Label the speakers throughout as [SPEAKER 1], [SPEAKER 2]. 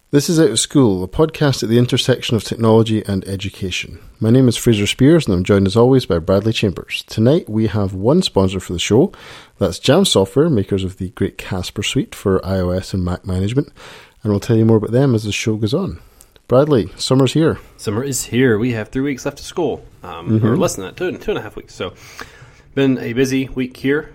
[SPEAKER 1] This is Out of School, a podcast at the intersection of technology and education. My name is Fraser Spears and I'm joined as always by Bradley Chambers. Tonight we have one sponsor for the show. That's Jam Software, makers of the great Casper suite for iOS and Mac management. And we'll tell you more about them as the show goes on. Bradley, summer's here.
[SPEAKER 2] Summer is here. We have 3 weeks left of school, or less than that, two and a half weeks. So, been a busy week here.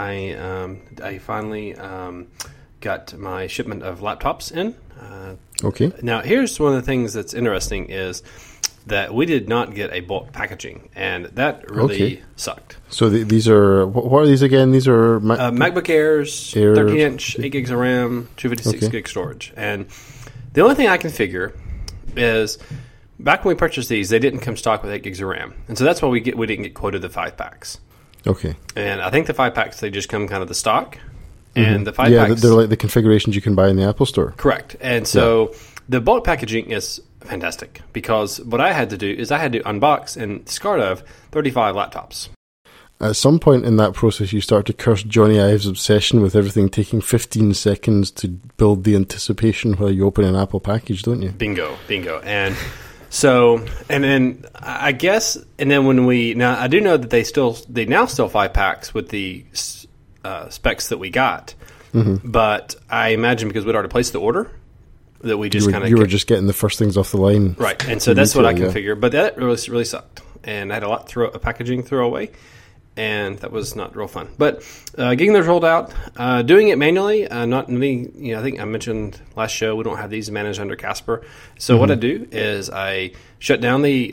[SPEAKER 2] I finally got my shipment of laptops in.
[SPEAKER 1] Okay.
[SPEAKER 2] Now, here's one of the things that's interesting is that we did not get a bulk packaging, and that really sucked.
[SPEAKER 1] So these are, what are these again? These are
[SPEAKER 2] MacBook Airs, 13-inch, 8 gigs of RAM, 256 gig storage. And the only thing I can figure is back when we purchased these, they didn't come stock with 8 gigs of RAM. And so that's why we didn't get quoted the 5-packs.
[SPEAKER 1] Okay.
[SPEAKER 2] And I think the 5-packs, they just come kind of the stock. And the 5-packs...
[SPEAKER 1] Yeah, they're like the configurations you can buy in the Apple Store.
[SPEAKER 2] Correct. And so the bulk packaging is fantastic because what I had to do is I had to unbox and discard of 35 laptops.
[SPEAKER 1] At some point in that process, you start to curse Johnny Ive's obsession with everything taking 15 seconds to build the anticipation while you open an Apple package, don't you?
[SPEAKER 2] Bingo. And so, and then I guess, and then now I do know that they now still 5-packs with the specs that we got, but I imagine because we'd already placed the order that we just
[SPEAKER 1] you were just getting the first things off the line,
[SPEAKER 2] right? And so that's what I can figure. But that really sucked, and I had a lot of packaging throw away, and that was not real fun. But getting those rolled out, doing it manually, not really. I think I mentioned last show we don't have these managed under Casper. So what I do is I shut down the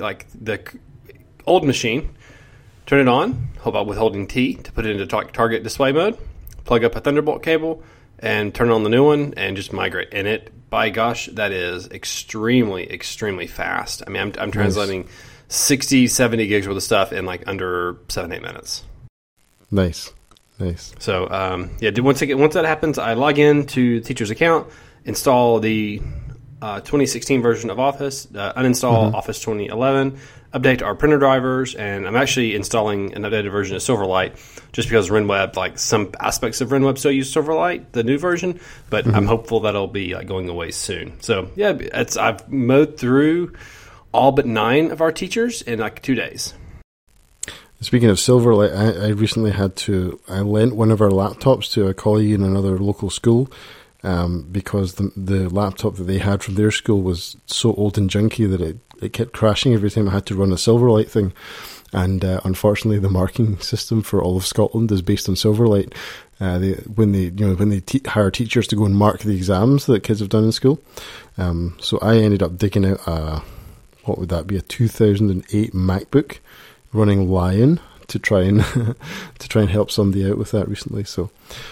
[SPEAKER 2] old machine. Turn it on, with holding T to put it into target display mode, plug up a Thunderbolt cable, and turn on the new one, and just migrate. And it, by gosh, that is extremely, extremely fast. I mean, I'm translating 60, 70 gigs worth of stuff in like under 7-8 minutes. Nice. So, once that happens, I log in to the teacher's account, install the 2016 version of Office, uninstall Office 2011, update our printer drivers, and I'm actually installing an updated version of Silverlight just because RenWeb, like some aspects of RenWeb still use Silverlight, the new version, but I'm hopeful that'll be going away soon. So, I've mowed through all but 9 of our teachers in like 2 days.
[SPEAKER 1] Speaking of Silverlight, I recently I lent one of our laptops to a colleague in another local school because the laptop that they had from their school was so old and junky that it kept crashing every time I had to run a Silverlight thing. And unfortunately, the marking system for all of Scotland is based on Silverlight. When they hire teachers to go and mark the exams that kids have done in school. So I ended up digging out what would that be, a 2008 MacBook running Lion to try and help somebody out with that recently. So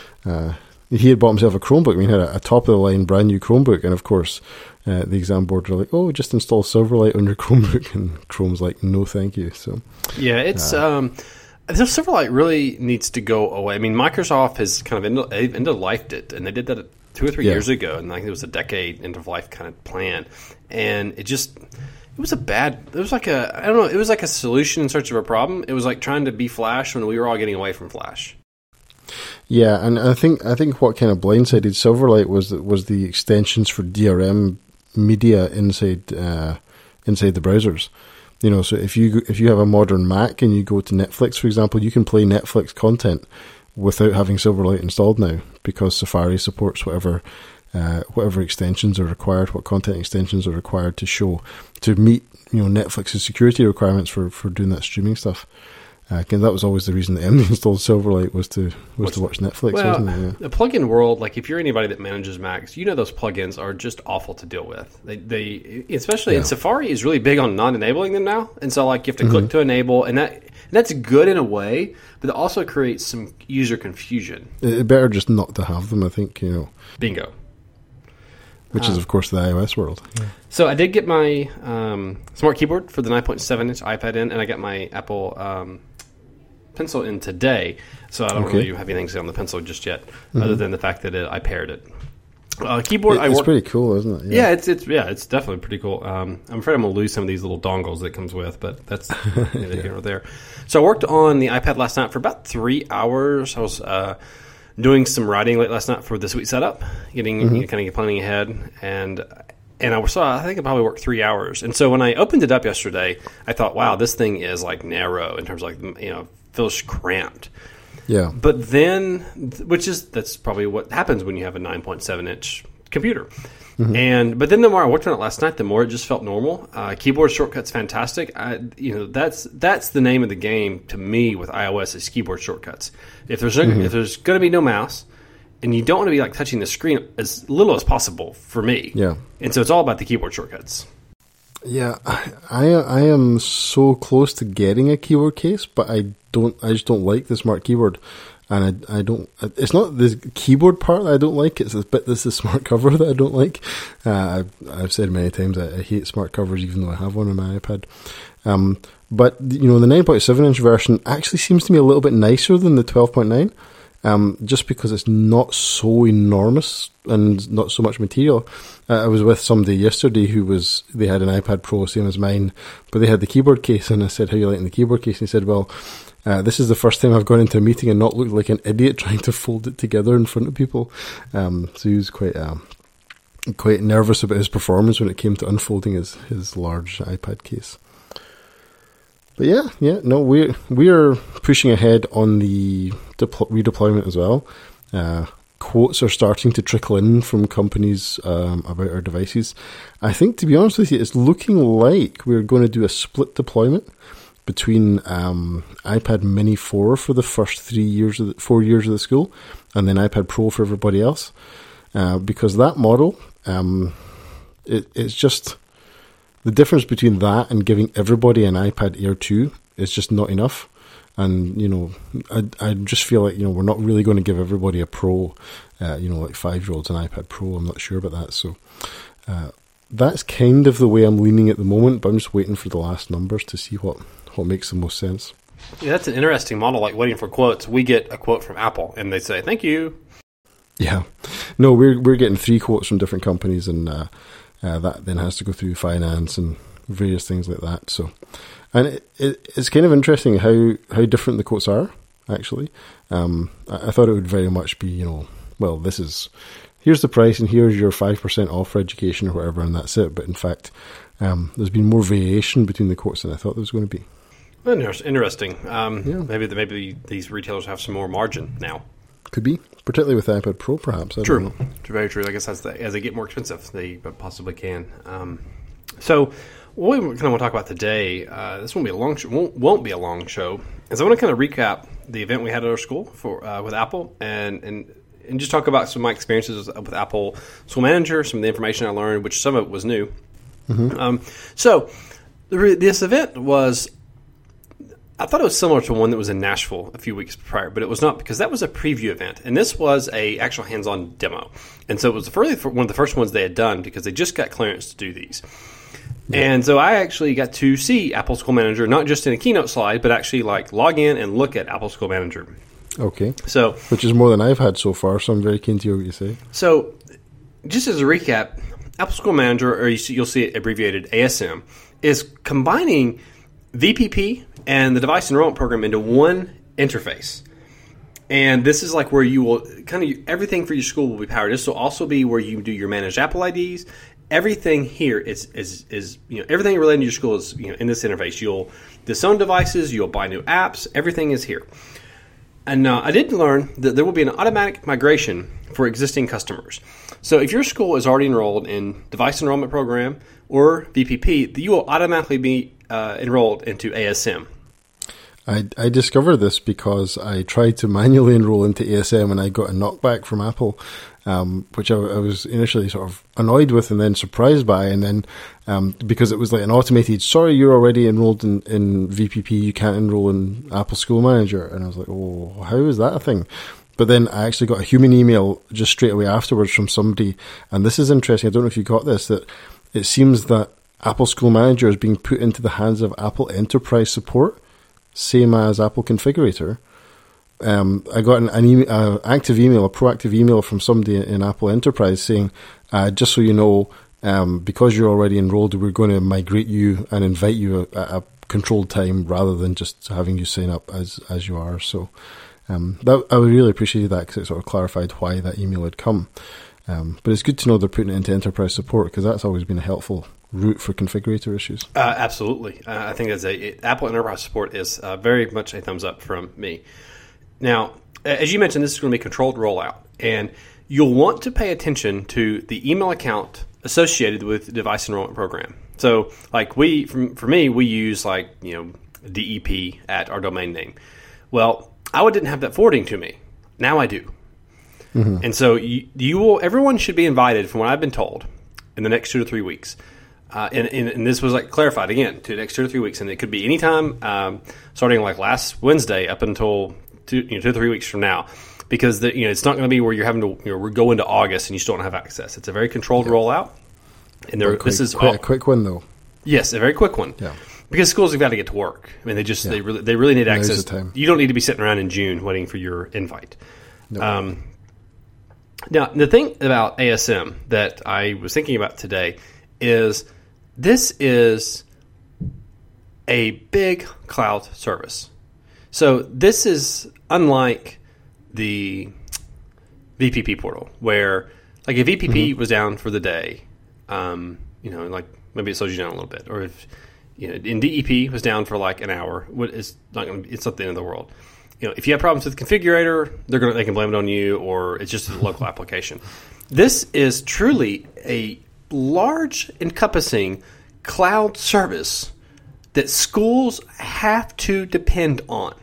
[SPEAKER 1] he had bought himself a Chromebook. I mean, he had a top of the line brand new Chromebook, and of course the exam board were like, "Oh, just install Silverlight on your Chromebook," and Chrome's like, "No, thank you." So
[SPEAKER 2] it's Silverlight really needs to go away. I mean, Microsoft has kind of end-of-lifed it, and they did that 2 or 3 years ago, and like it was a decade end-of-life kind of plan, and it was like a solution in search of a problem. It was like trying to be Flash when we were all getting away from Flash.
[SPEAKER 1] Yeah, and I think what kind of blindsided Silverlight was the extensions for DRM media inside the browsers. So if you have a modern Mac and you go to Netflix, for example, you can play Netflix content without having Silverlight installed now because Safari supports whatever extensions are required, what content extensions are required to meet Netflix's security requirements for doing that streaming stuff. Again, that was always the reason that MD installed Silverlight was to watch Netflix, wasn't it? Yeah.
[SPEAKER 2] The plugin world, like if you're anybody that manages Macs, those plugins are just awful to deal with. They especially in Safari is really big on not enabling them now, and so like you have to click to enable, and that's good in a way, but it also creates some user confusion. It's
[SPEAKER 1] better just not to have them, I think.
[SPEAKER 2] Bingo.
[SPEAKER 1] Which is, of course, the iOS world. Yeah.
[SPEAKER 2] So I did get my smart keyboard for the 9.7-inch iPad in, and I got my Apple Pencil in today. So I don't really have anything to say on the Pencil just yet, other than the fact that I paired it. Keyboard,
[SPEAKER 1] it's pretty cool, isn't it?
[SPEAKER 2] Yeah, it's definitely pretty cool. I'm afraid I'm going to lose some of these little dongles that it comes with, but that's neither here nor there. So I worked on the iPad last night for about 3 hours. I was doing some writing late last night for the suite setup, getting kind of planning ahead, and And I think I probably worked 3 hours. And so when I opened it up yesterday, I thought, wow, this thing is like narrow in terms of like, feels cramped.
[SPEAKER 1] Yeah.
[SPEAKER 2] But then, that's probably what happens when you have a 9.7 inch computer. Mm-hmm. But then the more I worked on it last night, the more it just felt normal. Keyboard shortcuts, fantastic. That's the name of the game to me with iOS is keyboard shortcuts. If there's going to be no mouse, and you don't want to be like touching the screen as little as possible for me.
[SPEAKER 1] Yeah.
[SPEAKER 2] And so it's all about the keyboard shortcuts.
[SPEAKER 1] Yeah, I am so close to getting a keyboard case, but I just don't like the smart keyboard. And I don't, it's not the keyboard part that I don't like, it's the bit that's the smart cover that I don't like. I've said many times I hate smart covers even though I have one on my iPad. But, the 9.7 inch version actually seems to me a little bit nicer than the 12.9. Just because it's not so enormous and not so much material. I was with somebody yesterday they had an iPad Pro, same as mine, but they had the keyboard case, and I said, how are you liking the keyboard case? And he said, well, this is the first time I've gone into a meeting and not looked like an idiot trying to fold it together in front of people. So he was quite nervous about his performance when it came to unfolding his large iPad case. But we are pushing ahead on the redeployment as well. Quotes are starting to trickle in from companies about our devices. I think, to be honest with you, it's looking like we're going to do a split deployment between iPad Mini 4 for the first 4 years of the school, and then iPad Pro for everybody else. Because that model, it's just... The difference between that and giving everybody an iPad Air 2 is just not enough. And, I just feel like, we're not really going to give everybody a Pro, like 5-year-olds an iPad Pro. I'm not sure about that. So that's kind of the way I'm leaning at the moment, but I'm just waiting for the last numbers to see what makes the most sense.
[SPEAKER 2] Yeah, that's an interesting model, like waiting for quotes. We get a quote from Apple, and they say, thank you.
[SPEAKER 1] Yeah. No, we're getting 3 quotes from different companies, and... that then has to go through finance and various things like that. So, and it's kind of interesting how different the quotes are, actually. I thought it would very much be, here's the price and here's your 5% off for education or whatever, and that's it. But in fact, there's been more variation between the quotes than I thought there was going to be.
[SPEAKER 2] Interesting. Maybe these retailers have some more margin now.
[SPEAKER 1] Could be, particularly with iPad Pro, perhaps.
[SPEAKER 2] True, very true. I guess as they get more expensive, they possibly can. So, what we kind of want to talk about today, this won't be a long show. Won't be a long show. Is I want to kind of recap the event we had at our school with Apple, and just talk about some of my experiences with Apple School Manager, some of the information I learned, which some of it was new. Mm-hmm. So, this event was. I thought it was similar to one that was in Nashville a few weeks prior, but it was not, because that was a preview event, and this was a actual hands-on demo. And so it was one of the first ones they had done because they just got clearance to do these. Yeah. And so I actually got to see Apple School Manager, not just in a keynote slide, but actually log in and look at Apple School Manager.
[SPEAKER 1] Okay.
[SPEAKER 2] So,
[SPEAKER 1] which is more than I've had so far, so I'm very keen to hear what you say.
[SPEAKER 2] So, just as a recap, Apple School Manager, or you'll see it abbreviated ASM, is combining VPP and the device enrollment program into one interface. And this is like where you will everything for your school will be powered. This will also be where you do your managed Apple IDs. Everything here is everything related to your school is in this interface. You'll disown devices, you'll buy new apps, everything is here. And I did learn that there will be an automatic migration for existing customers. So if your school is already enrolled in device enrollment program or VPP, you will automatically be enrolled into ASM.
[SPEAKER 1] I discovered this because I tried to manually enroll into ASM and I got a knockback from Apple, which I was initially sort of annoyed with and then surprised by. And then because it was like an automated, sorry, you're already enrolled in VPP, you can't enroll in Apple School Manager. And I was like, oh, how is that a thing? But then I actually got a human email just straight away afterwards from somebody. And this is interesting. I don't know if you got this, that it seems that Apple School Manager is being put into the hands of Apple Enterprise Support, same as Apple Configurator. I got an active email, a proactive email from somebody in Apple Enterprise saying, just so you know, because you're already enrolled, we're going to migrate you and invite you at a controlled time rather than just having you sign up as you are. So I would really appreciate that because it sort of clarified why that email had come. But it's good to know they're putting it into enterprise support, because that's always been a helpful route for configurator issues.
[SPEAKER 2] Absolutely. I think Apple Enterprise support is very much a thumbs up from me. Now, as you mentioned, this is going to be a controlled rollout, and you'll want to pay attention to the email account associated with the device enrollment program. So, like for me, we use DEP at our domain name. Well, I didn't have that forwarding to me. Now I do. Mm-hmm. And so everyone should be invited, from what I've been told, in the next 2 to 3 weeks. And this was clarified again to the next 2 to 3 weeks, and it could be any time starting last Wednesday up until 2 to 3 weeks from now, because it's not going to be where you're having to go into August and you still don't have access. It's a very controlled rollout, and this is
[SPEAKER 1] a quick one though.
[SPEAKER 2] Yes, a very quick one.
[SPEAKER 1] Yeah.
[SPEAKER 2] Because schools have got to get to work. I mean, they really need access. You don't need to be sitting around in June waiting for your invite. No. Now, the thing about ASM that I was thinking about today is this is a big cloud service. So this is unlike the VPP portal, where if VPP was down for the day, maybe it slows you down a little bit, or if in DEP was down for an hour, it's not the end of the world. If you have problems with the configurator, they can blame it on you, or it's just a local application. This is truly a large, encompassing cloud service that schools have to depend on.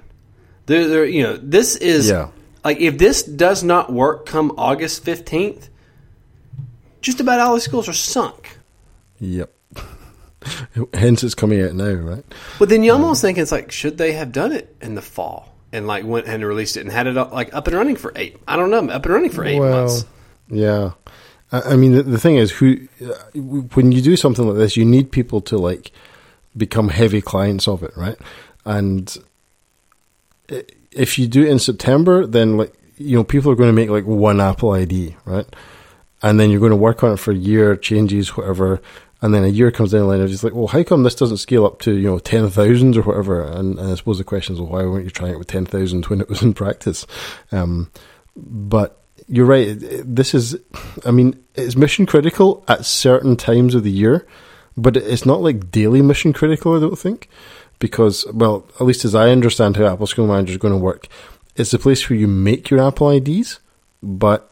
[SPEAKER 2] This is if this does not work come August 15th, just about all the schools are sunk.
[SPEAKER 1] Yep. Hence, it's coming out now, right?
[SPEAKER 2] Well, then you almost think it's should they have done it in the fall and went and released it and had it up and running for 8? I don't know, up and running for 8 months.
[SPEAKER 1] Yeah. I mean, the thing is, when you do something like this, you need people to become heavy clients of it, right? And if you do it in September, then people are going to make one Apple ID, right? And then you're going to work on it for a year, changes, whatever. And then a year comes down the line, and it's well, how come this doesn't scale up to 10,000 or whatever? And I suppose the question is, well, why weren't you trying it with 10,000 when it was in practice? But you're right. This is, it's mission critical at certain times of the year, but it's not daily mission critical, I don't think, because, well, at least as I understand how Apple School Manager is going to work, it's the place where you make your Apple IDs, but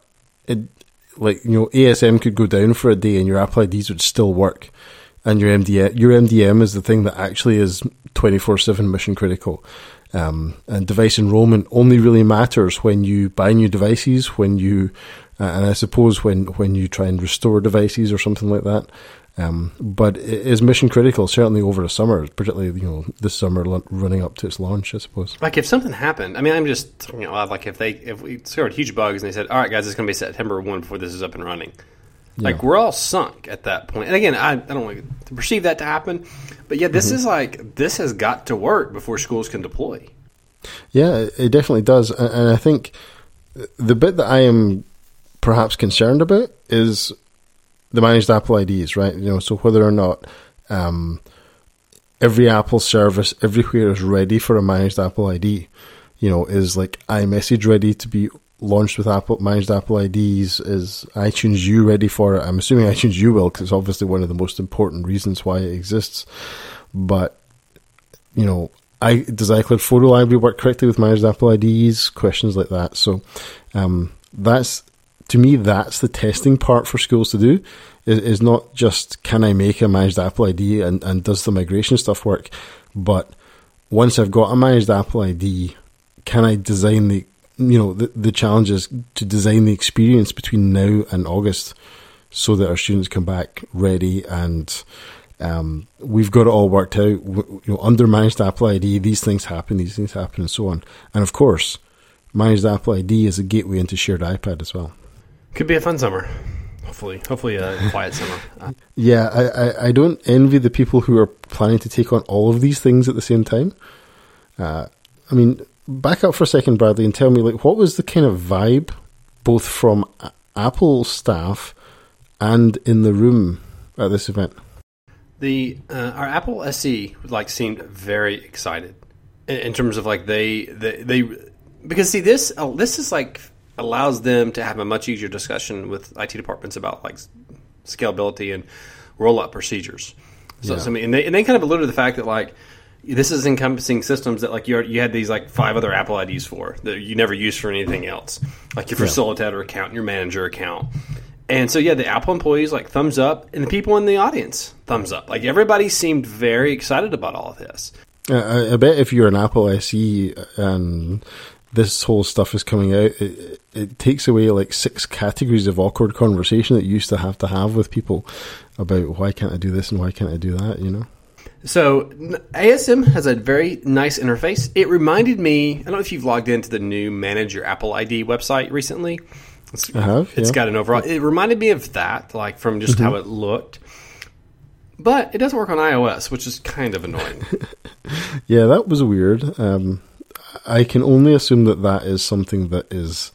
[SPEAKER 1] ASM could go down for a day and your Apple IDs would still work. And your MDM is the thing that actually is 24/7 mission critical. And device enrollment only really matters when you buy new devices, and I suppose when you try and restore devices or something like that. But it is mission critical, certainly over the summer, particularly, this summer running up to its launch, I suppose.
[SPEAKER 2] If something happened, I'm just thinking out loud, if we discovered huge bugs and they said, all right, guys, it's going to be September 1 before this is up and running. Yeah. We're all sunk at that point. And again, I don't want to perceive that to happen, but yeah, this is this has got to work before schools can deploy.
[SPEAKER 1] Yeah, it definitely does. And I think the bit that I am perhaps concerned about is the managed Apple IDs, right? So whether or not every Apple service everywhere is ready for a managed Apple ID, is iMessage ready to be launched with managed Apple IDs? Is iTunes U ready for it? I'm assuming iTunes U will, because it's obviously one of the most important reasons why it exists. But, does iCloud Photo Library work correctly with managed Apple IDs? Questions like that. So to me, that's the testing part for schools to do, is not just, can I make a managed Apple ID and does the migration stuff work? But once I've got a managed Apple ID, can I design the challenges to design the experience between now and August so that our students come back ready, and we've got it all worked out. Under managed Apple ID, these things happen, and so on. And of course, managed Apple ID is a gateway into shared iPad as well.
[SPEAKER 2] Could be a fun summer. Hopefully a quiet summer.
[SPEAKER 1] Yeah, I don't envy the people who are planning to take on all of these things at the same time. Back up for a second, Bradley, and tell me, what was the kind of vibe, both from Apple staff and in the room at this event?
[SPEAKER 2] Our Apple SE seemed very excited in terms of they because see this is allows them to have a much easier discussion with IT departments about like scalability and rollout procedures. So,
[SPEAKER 1] Yeah.
[SPEAKER 2] so I mean, and they kind of alluded to the fact that like this is encompassing systems that like you had these like 5 other Apple IDs for that you never use for anything else, like your facilitator account, and your manager account. And so, yeah, the Apple employees like thumbs up, and the people in the audience thumbs up. Like everybody seemed very excited about all of this.
[SPEAKER 1] I bet if you're an Apple SE and this whole stuff is coming out, it takes away like 6 categories of awkward conversation that you used to have with people about why can't I do this and why can't I do that, you know?
[SPEAKER 2] So ASM has a very nice interface. It reminded me, I don't know if you've logged into the new Manage Your Apple ID website recently.
[SPEAKER 1] I have,
[SPEAKER 2] It's got an overall, it reminded me of that, like from just how it looked. But it doesn't work on iOS, which is kind of annoying.
[SPEAKER 1] Yeah, that was weird. I can only assume that is something that is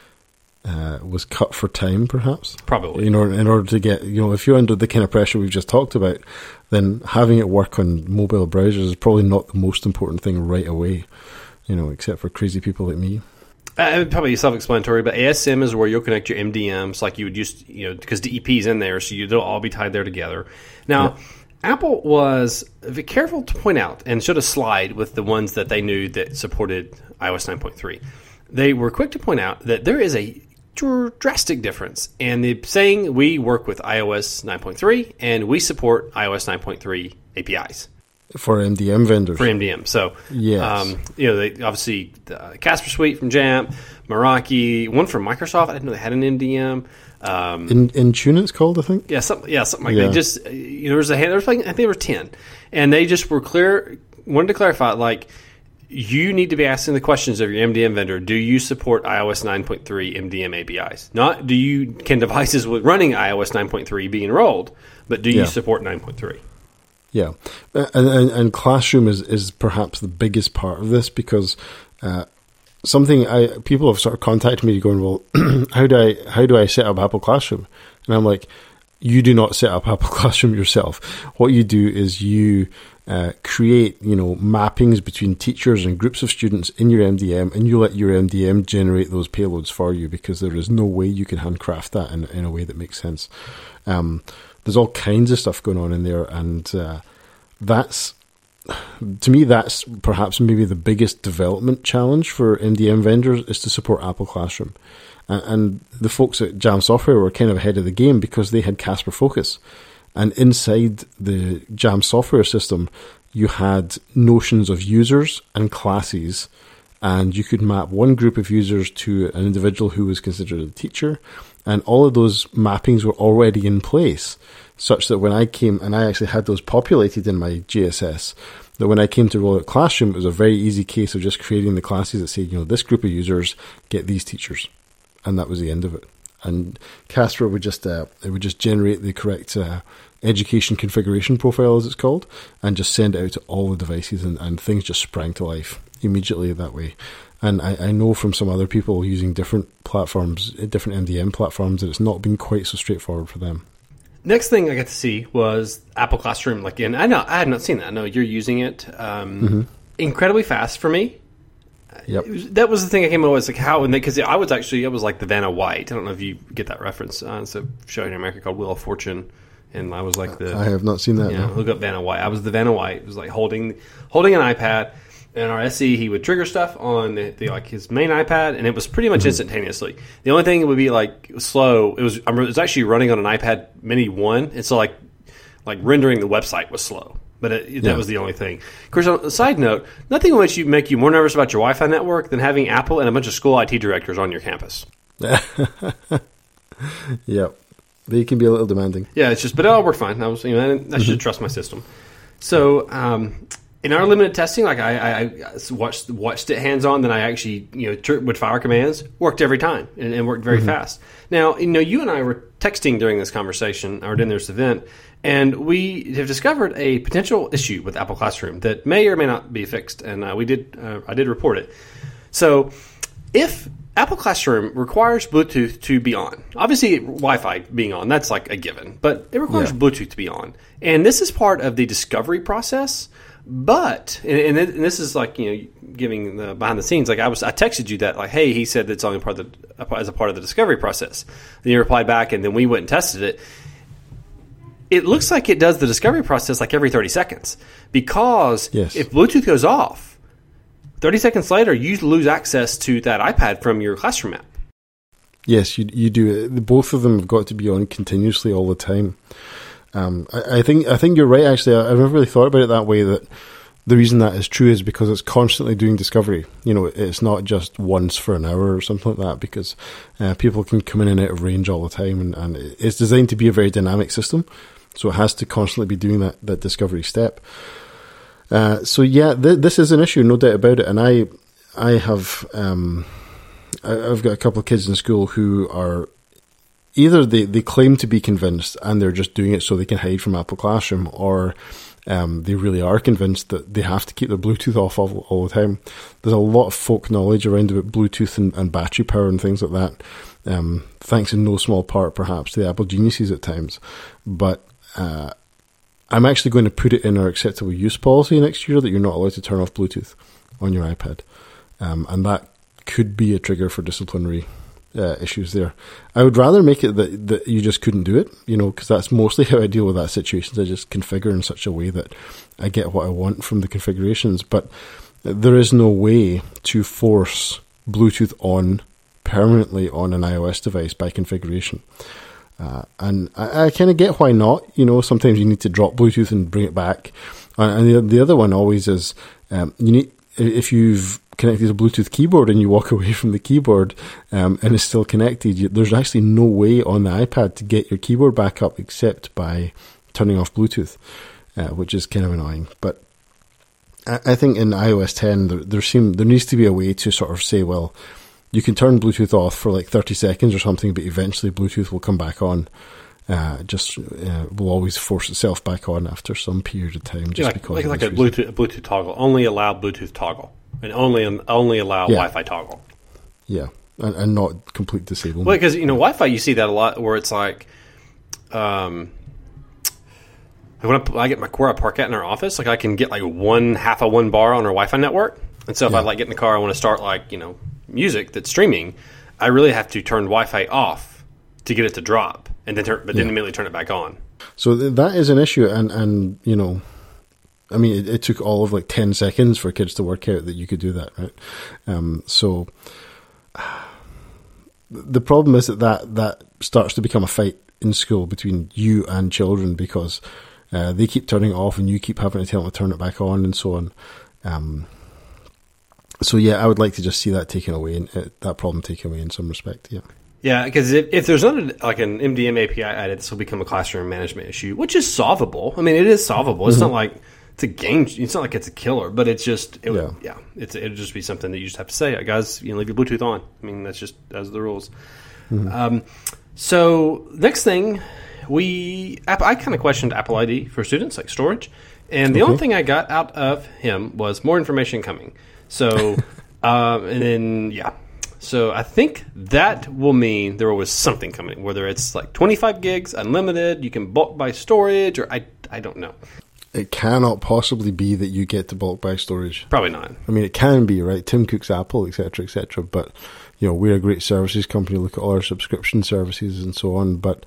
[SPEAKER 1] was cut for time, perhaps.
[SPEAKER 2] Probably.
[SPEAKER 1] In order to get, if you're under the kind of pressure we've just talked about, then having it work on mobile browsers is probably not the most important thing right away, except for crazy people like me.
[SPEAKER 2] Probably self-explanatory, but ASM is where you'll connect your MDMs like you would use, because DEP is in there, so they'll all be tied there together. Now, Apple was very careful to point out and showed a slide with the ones that they knew that supported iOS 9.3. They were quick to point out that there is a drastic difference in the saying we work with iOS 9.3 and we support iOS 9.3 APIs.
[SPEAKER 1] For MDM vendors.
[SPEAKER 2] For MDM. So,
[SPEAKER 1] yes.
[SPEAKER 2] They obviously, Casper Suite from Jamf, Meraki, one from Microsoft. I didn't know they had an MDM.
[SPEAKER 1] Intune it's called, I think.
[SPEAKER 2] Something like that. Just, there's a hand, I think there were 10. And they just were wanted to clarify, like, you need to be asking the questions of your MDM vendor. Do you support iOS 9.3 MDM APIs? Not can devices with running iOS 9.3 be enrolled, but do you support 9.3?
[SPEAKER 1] Yeah, and Classroom is perhaps the biggest part of this because people have sort of contacted me going, well, how do I set up Apple Classroom? And I'm like, you do not set up Apple Classroom yourself. What you do is you create mappings between teachers and groups of students in your MDM, and you let your MDM generate those payloads for you because there is no way you can handcraft that in a way that makes sense. There's all kinds of stuff going on in there, and that's perhaps maybe the biggest development challenge for MDM vendors is to support Apple Classroom. And the folks at Jam Software were kind of ahead of the game because they had Casper Focus. And inside the Jam Software system, you had notions of users and classes, and you could map one group of users to an individual who was considered a teacher. And all of those mappings were already in place, such that when I came, and I actually had those populated in my GSS, that when I came to roll out Classroom, it was a very easy case of just creating the classes that say, this group of users get these teachers. And that was the end of it. And Casper would just generate the correct education configuration profile, as it's called, and just send it out to all the devices, and things just sprang to life immediately that way. And I know from some other people using different platforms, different MDM platforms, that it's not been quite so straightforward for them.
[SPEAKER 2] Next thing I got to see was Apple Classroom. I had not seen that. I know you're using it. Incredibly fast for me.
[SPEAKER 1] Yep.
[SPEAKER 2] That was the thing I came up with, like how, because I was like the Vanna White. I don't know if you get that reference. It's a show in America called Wheel of Fortune, and I was like
[SPEAKER 1] I have not seen that.
[SPEAKER 2] Yeah, look up Vanna White. I was the Vanna White. It was like holding an iPad, and our SE, he would trigger stuff on his main iPad, and it was pretty much instantaneously. The only thing it would be like slow. It was actually running on an iPad Mini 1, and so like rendering the website was slow. But that was the only thing. Of course, on a side note, nothing will make you more nervous about your Wi-Fi network than having Apple and a bunch of school IT directors on your campus.
[SPEAKER 1] Yep. They can be a little demanding.
[SPEAKER 2] Yeah, but it all worked fine. I should trust my system. So, in our limited testing, I watched it hands-on, then I actually would fire commands. Worked every time and worked very fast. Now, you and I were texting during this conversation or during this event, and we have discovered a potential issue with Apple Classroom that may or may not be fixed, and I did report it. So, if Apple Classroom requires Bluetooth to be on, obviously Wi-Fi being on, that's like a given, but it requires Bluetooth to be on, and this is part of the discovery process But and this is like, giving the behind the scenes. Like I texted you that, like, hey, he said that's only as a part of the discovery process. Then you replied back, and then we went and tested it. It looks like it does the discovery process like every 30 seconds, because if Bluetooth goes off, 30 seconds later you lose access to that iPad from your classroom app.
[SPEAKER 1] Yes, you do. Both of them have got to be on continuously all the time. I think you're right. Actually, I've never really thought about it that way. That the reason that is true is because it's constantly doing discovery. It's not just once for an hour or something like that, because people can come in and out of range all the time, and it's designed to be a very dynamic system, so it has to constantly be doing that discovery step. This is an issue, no doubt about it. And I have I've got a couple of kids in school who are either they claim to be convinced and they're just doing it so they can hide from Apple Classroom, or they really are convinced that they have to keep their Bluetooth off all the time. There's a lot of folk knowledge around about Bluetooth and battery power and things like that, thanks in no small part perhaps to the Apple geniuses at times. But I'm actually going to put it in our acceptable use policy next year that you're not allowed to turn off Bluetooth on your iPad, and that could be a trigger for disciplinary issues there. I would rather make it that you just couldn't do it, because that's mostly how I deal with that situation. I just configure in such a way that I get what I want from the configurations. But there is no way to force Bluetooth on permanently on an iOS device by configuration. And I kind of get why not. Sometimes you need to drop Bluetooth and bring it back. And the other one always is, if you've connected a Bluetooth keyboard and you walk away from the keyboard and it's still connected, there's actually no way on the iPad to get your keyboard back up except by turning off Bluetooth, which is kind of annoying. But I think in iOS 10 there needs to be a way to sort of say, well, you can turn Bluetooth off for like 30 seconds or something, but eventually Bluetooth will come back on. Will always force itself back on after some period of time, just because
[SPEAKER 2] like a Bluetooth toggle. Only allow Bluetooth toggle, and only allow Wi-Fi toggle.
[SPEAKER 1] Yeah, and not complete disablement.
[SPEAKER 2] Well, because Wi-Fi, you see that a lot, where it's like, when I get where I park at in our office, like I can get like half of one bar on our Wi-Fi network, and so if I get in the car, I want to start music that's streaming, I really have to turn Wi-Fi off to get it to drop, and then then immediately turn it back on.
[SPEAKER 1] So that is an issue, and I mean, it took all of like 10 seconds for kids to work out that you could do that, right? So the problem is that starts to become a fight in school between you and children, because they keep turning it off and you keep having to tell them to turn it back on and so on. I would like to just see that taken away, and that problem taken away in some respect, yeah.
[SPEAKER 2] Yeah, because if there's not an MDM API added, this will become a classroom management issue, which is solvable. I mean, it is solvable. It's not like it's a game. It's not like it's a killer, but it's just it'll just be something that you just have to say, guys, leave your Bluetooth on. I mean, that's the rules. So next thing, I kind of questioned Apple ID for students, like storage, and the only thing I got out of him was more information coming. So So I think that will mean there was something coming, whether it's like 25 gigs, unlimited, you can bulk buy storage, or I don't know.
[SPEAKER 1] It cannot possibly be that you get to bulk buy storage.
[SPEAKER 2] Probably not.
[SPEAKER 1] I mean, it can be, right? Tim Cook's Apple, etc., etc. But, we're a great services company. Look at all our subscription services and so on. But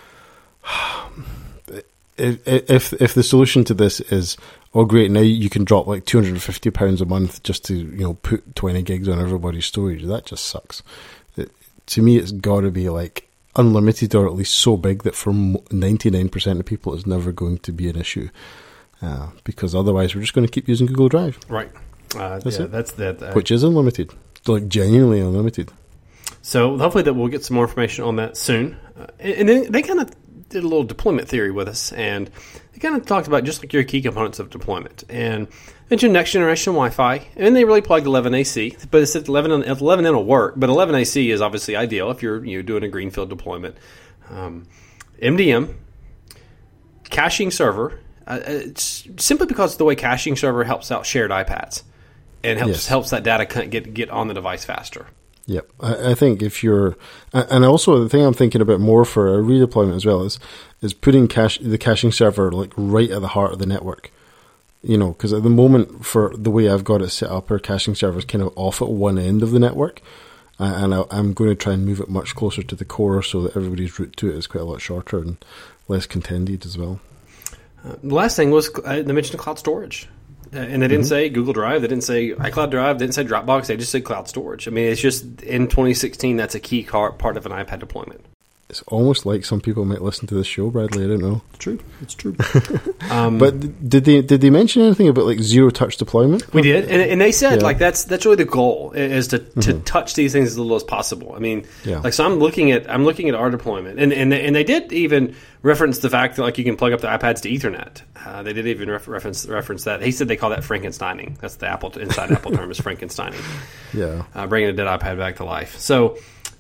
[SPEAKER 1] if the solution to this is, oh great, now you can drop like £250 a month just to put 20 gigs on everybody's storage, that just sucks. To me, it's got to be like unlimited, or at least so big that for 99% of people it's never going to be an issue, because otherwise we're just going to keep using Google Drive.
[SPEAKER 2] Right. That's that.
[SPEAKER 1] Which is unlimited, like genuinely unlimited.
[SPEAKER 2] So hopefully that we'll get some more information on that soon. And then they kind of did a little deployment theory with us, and they kind of talked about just like your key components of deployment, and mentioned next generation Wi-Fi, and then they really plugged 11AC, but it said 11N will work, but 11AC is obviously ideal if you're doing a greenfield deployment. MDM, caching server, it's simply because of the way caching server helps out shared iPads, and helps that data get on the device faster.
[SPEAKER 1] Yep. I think if you're, and also the thing I'm thinking about more for a redeployment as well is putting the caching server like right at the heart of the network. because at the moment, for the way I've got it set up, our caching server is kind of off at one end of the network, and I'm going to try and move it much closer to the core so that everybody's route to it is quite a lot shorter and less contended as well.
[SPEAKER 2] The last thing was they mentioned cloud storage. And they didn't say Google Drive, they didn't say iCloud Drive, they didn't say Dropbox, they just said cloud storage. I mean, it's just, in 2016, that's a key part of an iPad deployment.
[SPEAKER 1] It's almost like some people might listen to this show, Bradley. I don't know.
[SPEAKER 2] It's true.
[SPEAKER 1] But did they mention anything about like zero touch deployment?
[SPEAKER 2] We did, and they said like that's really the goal, is to touch these things as little as possible. I mean, so I'm looking at our deployment, and they did even reference the fact that like you can plug up the iPads to Ethernet. They did even reference that. He said they call that Frankensteining. That's the inside Apple term is Frankensteining. Yeah, bringing a dead iPad back to life. So.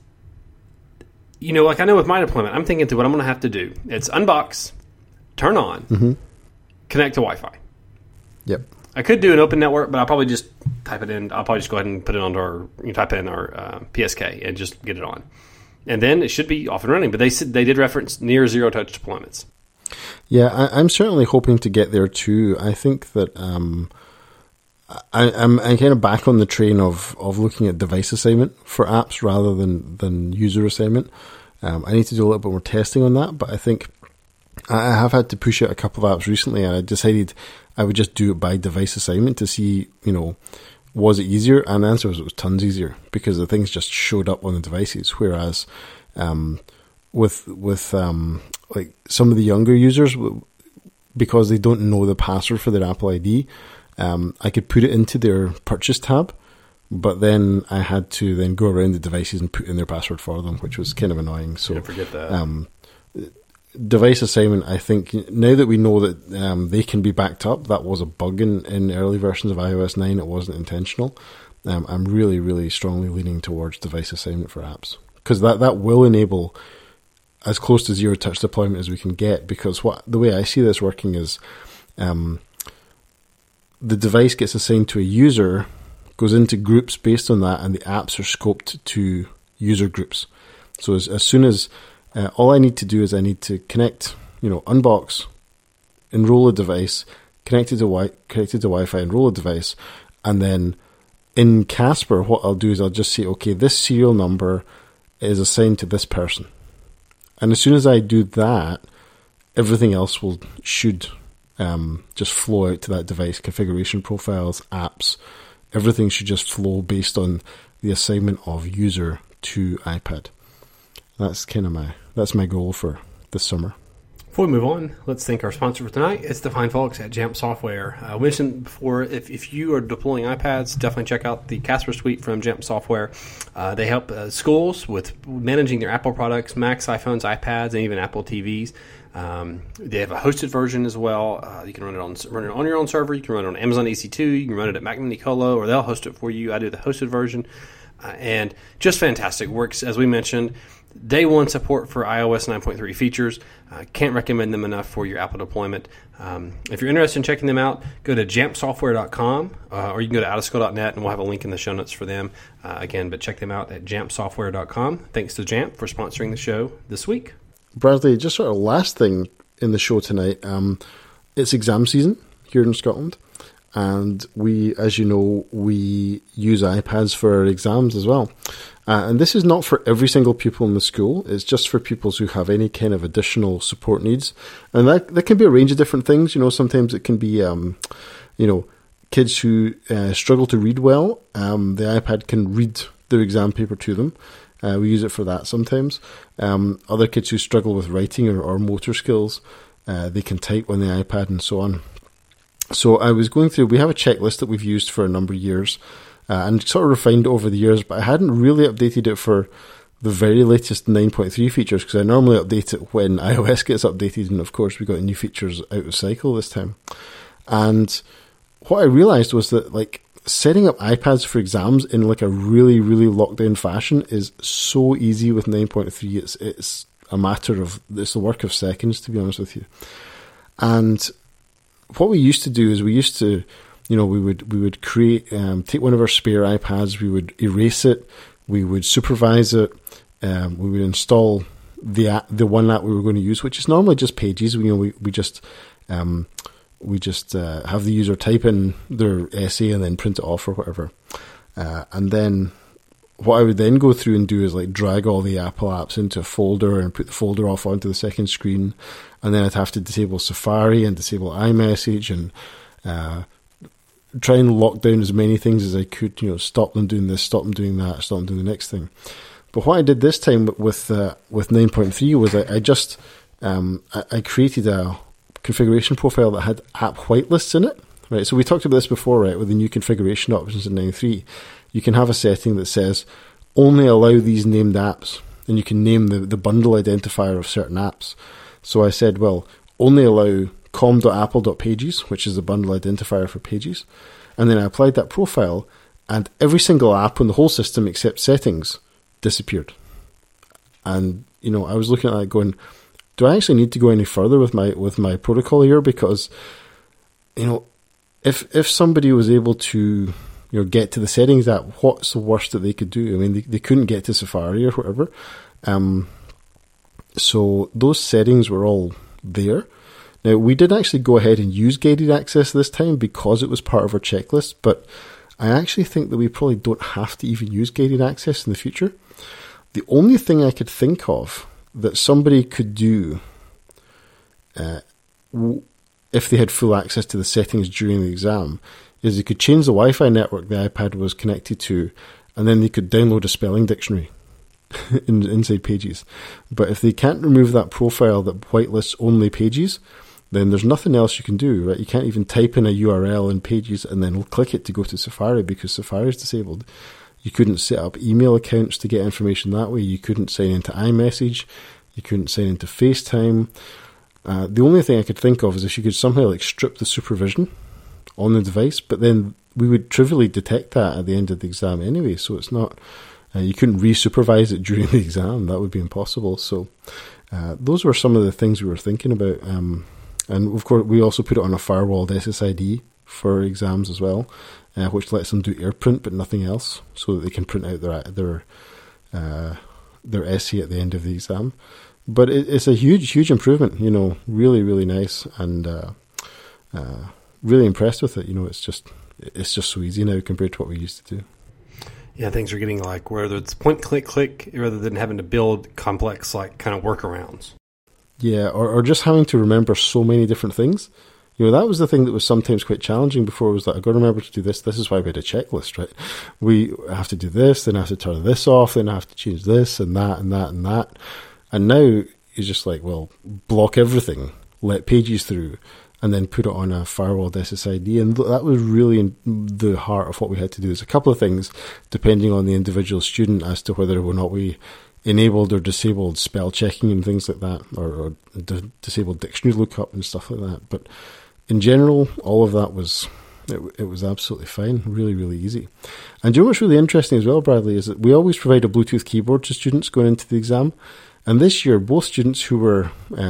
[SPEAKER 2] Like I know with my deployment, I'm thinking through what I'm going to have to do. It's unbox, turn on, connect to Wi-Fi.
[SPEAKER 1] Yep.
[SPEAKER 2] I could do an open network, but I'll probably just type it in. I'll probably just go ahead and put it onto type it in our PSK and just get it on. And then it should be off and running. But they said they did reference near zero touch deployments.
[SPEAKER 1] Yeah, I'm certainly hoping to get there too. I think that I'm kind of back on the train of looking at device assignment for apps rather than user assignment. I need to do a little bit more testing on that, but I think I have had to push out a couple of apps recently, and I decided I would just do it by device assignment to see, was it easier? And the answer was it was tons easier because the things just showed up on the devices. Whereas with like some of the younger users, because they don't know the password for their Apple ID, I could put it into their purchase tab, but then I had to then go around the devices and put in their password for them, which was kind of annoying. So
[SPEAKER 2] forget that.
[SPEAKER 1] Device assignment, I think, now that we know that they can be backed up, that was a bug in early versions of iOS 9. It wasn't intentional. I'm really, really strongly leaning towards device assignment for apps, because that will enable as close to zero touch deployment as we can get, because the way I see this working is the device gets assigned to a user, goes into groups based on that, and the apps are scoped to user groups. So as soon as all I need to do is I need to connect, unbox, enroll a device, connected to Wi-Fi, enroll a device, and then in Casper, what I'll do is I'll just say, okay, this serial number is assigned to this person. And as soon as I do that, everything else should just flow out to that device. Configuration profiles, apps, everything should just flow based on the assignment of user to iPad. That's my goal for this summer.
[SPEAKER 2] Before we move on, let's thank our sponsor for tonight. It's the fine folks at Jamf Software. I mentioned before, if you are deploying iPads, definitely check out the Casper Suite from Jamf Software. They help schools with managing their Apple products, Macs, iPhones, iPads, and even Apple TVs. They have a hosted version as well. You can run it on your own server. You can run it on Amazon EC2. You can run it at Mac Mini Colo, or they'll host it for you. I do the hosted version. And just fantastic. Works, as we mentioned, day one support for iOS 9.3 features. Can't recommend them enough for your Apple deployment. If you're interested in checking them out, go to jampsoftware.com, or you can go to outaschool.net, and we'll have a link in the show notes for them. Again, but check them out at jampsoftware.com. Thanks to Jamf for sponsoring the show this week.
[SPEAKER 1] Bradley, just sort of last thing in the show tonight. It's exam season here in Scotland, and as you know, we use iPads for our exams as well. And this is not for every single pupil in the school. It's just for pupils who have any kind of additional support needs. And that can be a range of different things. Sometimes it can be, kids who struggle to read well. The iPad can read their exam paper to them. We use it for that sometimes. Other kids who struggle with writing or motor skills, they can type on the iPad and so on. So I was going through, we have a checklist that we've used for a number of years, and sort of refined it over the years, but I hadn't really updated it for the very latest 9.3 features, because I normally update it when iOS gets updated, and of course we got new features out of cycle this time. And what I realized was that setting up iPads for exams in a really, really locked down fashion is so easy with 9.3. It's a matter of, it's the work of seconds, to be honest with you. And what we used to do is we would create, take one of our spare iPads, we would erase it, we would supervise it, we would install the one app we were going to use, which is normally just Pages. We just we just have the user type in their essay and then print it off or whatever. And then what I would then go through and do is like drag all the Apple apps into a folder and put the folder off onto the second screen. And then I'd have to disable Safari and disable iMessage and try and lock down as many things as I could, stop them doing this, stop them doing that, stop them doing the next thing. But what I did this time with 9.3 was I just I created a configuration profile that had app whitelists in it. Right, so we talked about this before, right? With the new configuration options in 9.3, you can have a setting that says only allow these named apps, and you can name the bundle identifier of certain apps. So I said, well, only allow com.apple.pages, which is the bundle identifier for pages, and then I applied that profile, and every single app on the whole system except settings disappeared. And I was looking at that going, do I actually need to go any further with my protocol here? Because if somebody was able to get to the settings app, what's the worst that they could do? I mean, they couldn't get to Safari or whatever. So those settings were all there. Now, we did actually go ahead and use gated access this time because it was part of our checklist, but I actually think that we probably don't have to even use gated access in the future. The only thing I could think of that somebody could do if they had full access to the settings during the exam is they could change the Wi-Fi network the iPad was connected to, and then they could download a spelling dictionary inside Pages. But if they can't remove that profile that whitelists only Pages, then there's nothing else you can do, right? You can't even type in a URL in Pages and then click it to go to Safari because Safari is disabled. You couldn't set up email accounts to get information that way. You couldn't sign into iMessage. You couldn't sign into FaceTime. The only thing I could think of is if you could somehow strip the supervision on the device, but then we would trivially detect that at the end of the exam anyway. So it's not, you couldn't re-supervise it during the exam. That would be impossible. So those were some of the things we were thinking about. And of course, we also put it on a firewalled SSID for exams as well, which lets them do AirPrint but nothing else, so that they can print out their essay at the end of the exam. But it's a huge improvement, really, really nice, and really impressed with it. It's just so easy now compared to what we used to do.
[SPEAKER 2] Yeah, things are getting whether it's point, click, rather than having to build complex, kind of workarounds.
[SPEAKER 1] Yeah, or just having to remember so many different things. That was the thing that was sometimes quite challenging before. Was that I've got to remember to do this. This is why we had a checklist, right? We have to do this, then I have to turn this off, then I have to change this and that and that and that. And now you're just block everything, let Pages through, and then put it on a firewalled SSID. And that was really in the heart of what we had to do. There's a couple of things, depending on the individual student, as to whether or not we enabled or disabled spell checking and things like that, or disabled dictionary lookup and stuff like that. But in general, all of that was absolutely fine, really, really easy. And what's really interesting as well, Bradley, is that we always provide a Bluetooth keyboard to students going into the exam. And this year, both students who were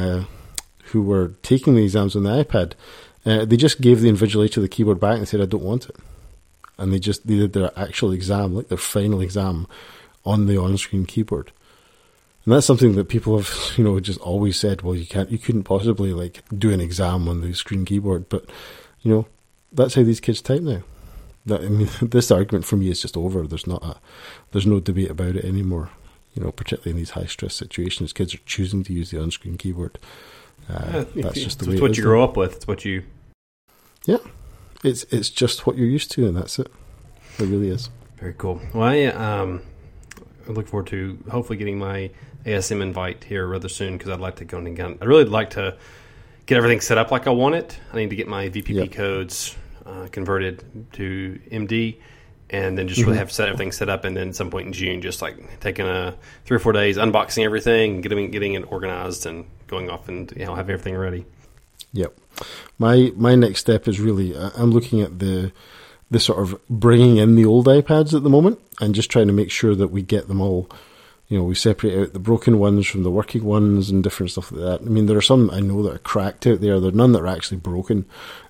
[SPEAKER 1] taking the exams on the iPad, they just gave the invigilator the keyboard back and said, "I don't want it." And they did their actual exam, their final exam, on the on-screen keyboard. And that's something that people have, just always said, well, you couldn't possibly do an exam on the screen keyboard. But, that's how these kids type now. This argument for me is just over. There's no debate about it anymore. Particularly in these high-stress situations, kids are choosing to use the on-screen keyboard. That's just the way it is.
[SPEAKER 2] It's what you grow up with. It's what you...
[SPEAKER 1] Yeah. It's just what you're used to, and that's it. It really is.
[SPEAKER 2] Very cool. Well, I look forward to hopefully getting my ASM invite here rather soon, because I'd like to go in again. I'd really like to get everything set up like I want it. I need to get my VPP codes converted to MD, and then just really have everything set up, and then at some point in June, just taking 3 or 4 days, unboxing everything, getting it organized, and going off and have everything ready.
[SPEAKER 1] Yep. My next step is really, I'm looking at the sort of bringing in the old iPads at the moment, and just trying to make sure that we get them all, we separate out the broken ones from the working ones and different stuff like that. I mean, there are some I know that are cracked out there. There are none that are actually broken,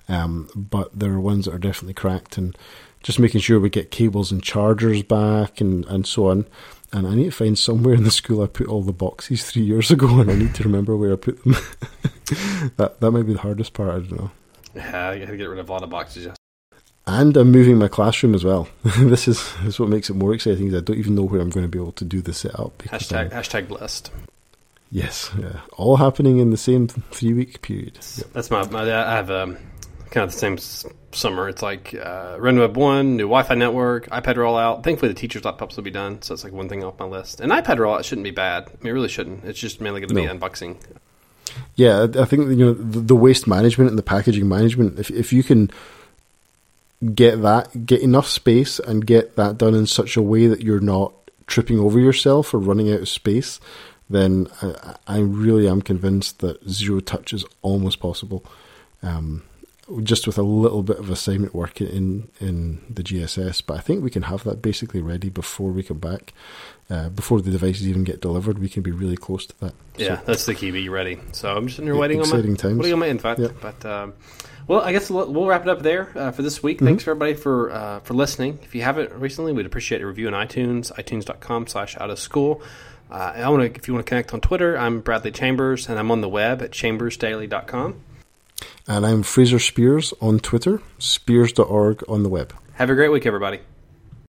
[SPEAKER 1] but there are ones that are definitely cracked, and just making sure we get cables and chargers back and so on. And I need to find somewhere in the school I put all the boxes 3 years ago, and I need to remember where I put them. That might be the hardest part, I don't know.
[SPEAKER 2] Yeah, I got to get rid of a lot of boxes. Yes.
[SPEAKER 1] And I'm moving my classroom as well. This is what makes it more exciting. Is I don't even know where I'm going to be able to do the setup.
[SPEAKER 2] Hashtag blessed.
[SPEAKER 1] Yes, yeah. All happening in the same 3-week period. Yep.
[SPEAKER 2] That's my I have kind of the same summer. It's like RenWeb 1, new Wi-Fi network, iPad rollout. Thankfully, the teachers' laptops will be done, so it's like one thing off my list. And iPad rollout shouldn't be bad. I mean, it really shouldn't. It's just mainly going to be unboxing.
[SPEAKER 1] Yeah, I think the waste management and the packaging management. If you can get enough space and get that done in such a way that you're not tripping over yourself or running out of space, then I really am convinced that zero touch is almost possible. Just with a little bit of assignment work in the GSS, but I think we can have that basically ready before we come back. Before the devices even get delivered, we can be really close to that.
[SPEAKER 2] Yeah, that's the key. Be ready. So I'm just in here waiting on my invite.
[SPEAKER 1] Yep.
[SPEAKER 2] But well, I guess we'll wrap it up there for this week. Thanks for everybody for listening. If you haven't recently, we'd appreciate a review on iTunes, itunes.com/outofschool. If you want to connect on Twitter, I'm Bradley Chambers, and I'm on the web at chambersdaily.com.
[SPEAKER 1] And I'm Fraser Spears on Twitter, spears.org on the web.
[SPEAKER 2] Have a great week, everybody.